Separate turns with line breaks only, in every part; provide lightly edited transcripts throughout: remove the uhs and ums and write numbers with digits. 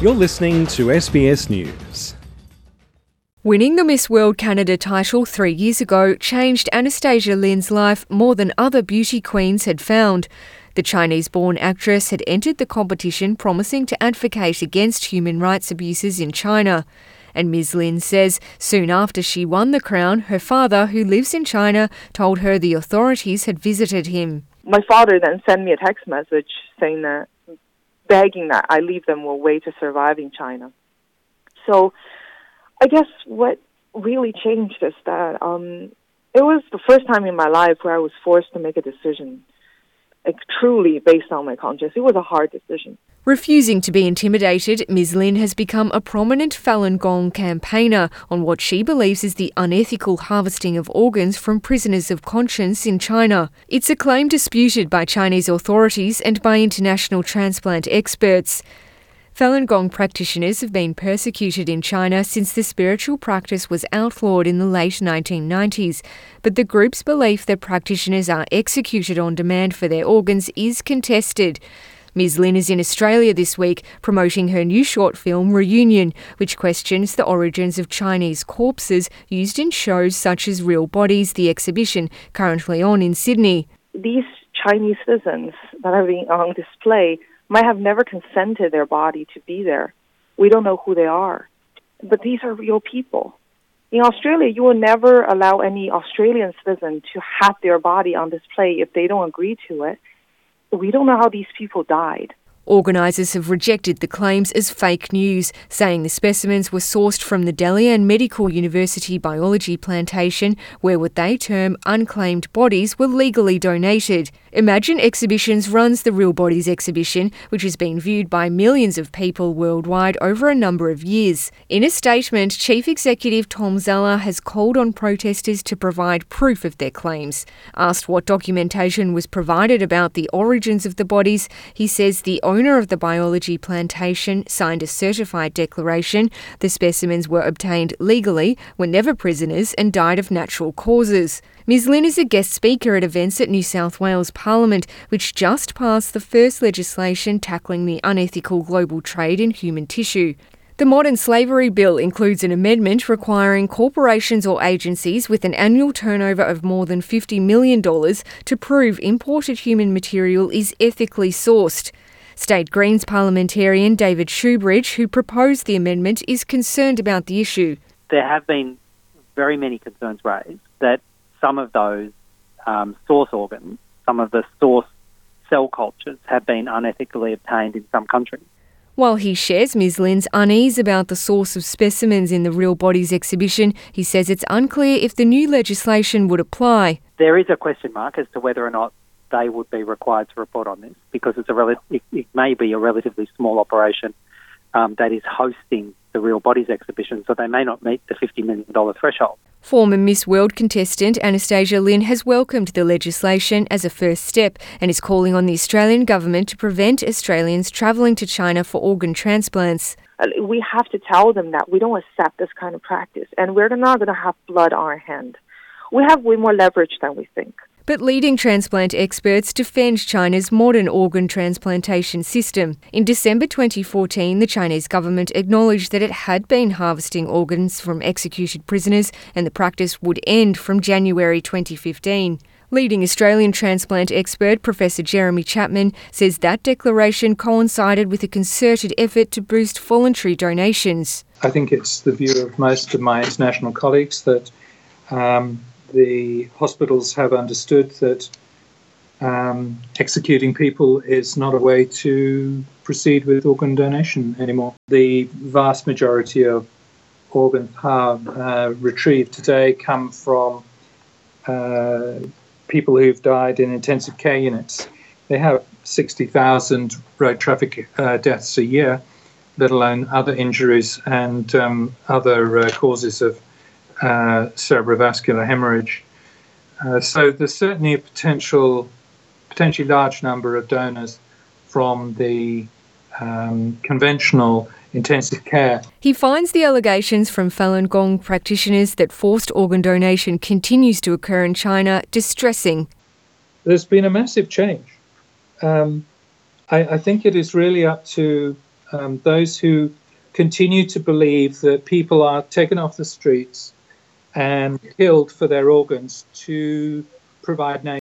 You're listening to SBS News.
Winning the Miss World Canada title 3 years ago changed Anastasia Lin's life more than other beauty queens had found. The Chinese-born actress had entered the competition promising to advocate against human rights abuses in China. And Ms. Lin says soon after she won the crown, her father, who lives in China, told her the authorities had visited him.
My father then sent me a text message saying that, begging that I leave them a way to survive in China. So I guess what really changed is that it was the first time in my life where I was forced to make a decision, like truly based on my conscience. It was a hard decision.
Refusing to be intimidated, Ms. Lin has become a prominent Falun Gong campaigner on what she believes is the unethical harvesting of organs from prisoners of conscience in China. It's a claim disputed by Chinese authorities and by international transplant experts. Falun Gong practitioners have been persecuted in China since the spiritual practice was outlawed in the late 1990s, but the group's belief that practitioners are executed on demand for their organs is contested. Ms. Lin is in Australia this week promoting her new short film Reunion, which questions the origins of Chinese corpses used in shows such as Real Bodies, the exhibition currently on in Sydney.
These Chinese citizens that are being on display might have never consented their body to be there. We don't know who they are. But these are real people. In Australia, you will never allow any Australian citizen to have their body on display if they don't agree to it. We don't know how these people died.
Organisers have rejected the claims as fake news, saying the specimens were sourced from the Dalian Medical University biology plantation, where what they term unclaimed bodies were legally donated. Imagine Exhibitions runs the Real Bodies exhibition, which has been viewed by millions of people worldwide over a number of years. In a statement, Chief Executive Tom Zella has called on protesters to provide proof of their claims. Asked what documentation was provided about the origins of the bodies, he says the owner of the biology plantation signed a certified declaration. The specimens were obtained legally, were never prisoners, and died of natural causes. Ms. Lin is a guest speaker at events at New South Wales Parliament, which just passed the first legislation tackling the unethical global trade in human tissue. The Modern Slavery Bill includes an amendment requiring corporations or agencies with an annual turnover of more than $50 million to prove imported human material is ethically sourced. State Greens parliamentarian David Shoebridge, who proposed the amendment, is concerned about the issue.
There have been very many concerns raised that some of those source organs, some of the source cell cultures have been unethically obtained in some countries.
While he shares Ms. Lin's unease about the source of specimens in the Real Bodies exhibition, he says it's unclear if the new legislation would apply.
There is a question mark as to whether or not they would be required to report on this, because it may be a relatively small operation that is hosting the Real Bodies exhibition, so they may not meet the $50 million threshold.
Former Miss World contestant Anastasia Lin has welcomed the legislation as a first step and is calling on the Australian government to prevent Australians travelling to China for organ transplants.
We have to tell them that we don't accept this kind of practice, and we're not going to have blood on our hand. We have way more leverage than we think.
But leading transplant experts defend China's modern organ transplantation system. In December 2014, the Chinese government acknowledged that it had been harvesting organs from executed prisoners, and the practice would end from January 2015. Leading Australian transplant expert Professor Jeremy Chapman says that declaration coincided with a concerted effort to boost voluntary donations.
I think it's the view of most of my international colleagues that the hospitals have understood that executing people is not a way to proceed with organ donation anymore. The vast majority of organs retrieved today come from people who've died in intensive care units. They have 60,000 road traffic deaths a year, let alone other injuries and other causes of cerebrovascular hemorrhage. So there's certainly a potentially large number of donors from the conventional intensive care.
He finds the allegations from Falun Gong practitioners that forced organ donation continues to occur in China distressing.
There's been a massive change. I think it is really up to those who continue to believe that people are taken off the streets and killed for their organs to provide names.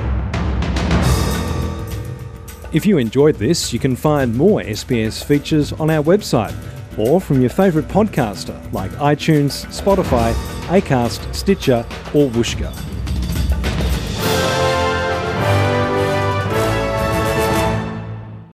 If you enjoyed this, you can find more SBS features on our website or from your favourite podcaster like iTunes, Spotify, Acast, Stitcher or Whooshkaa.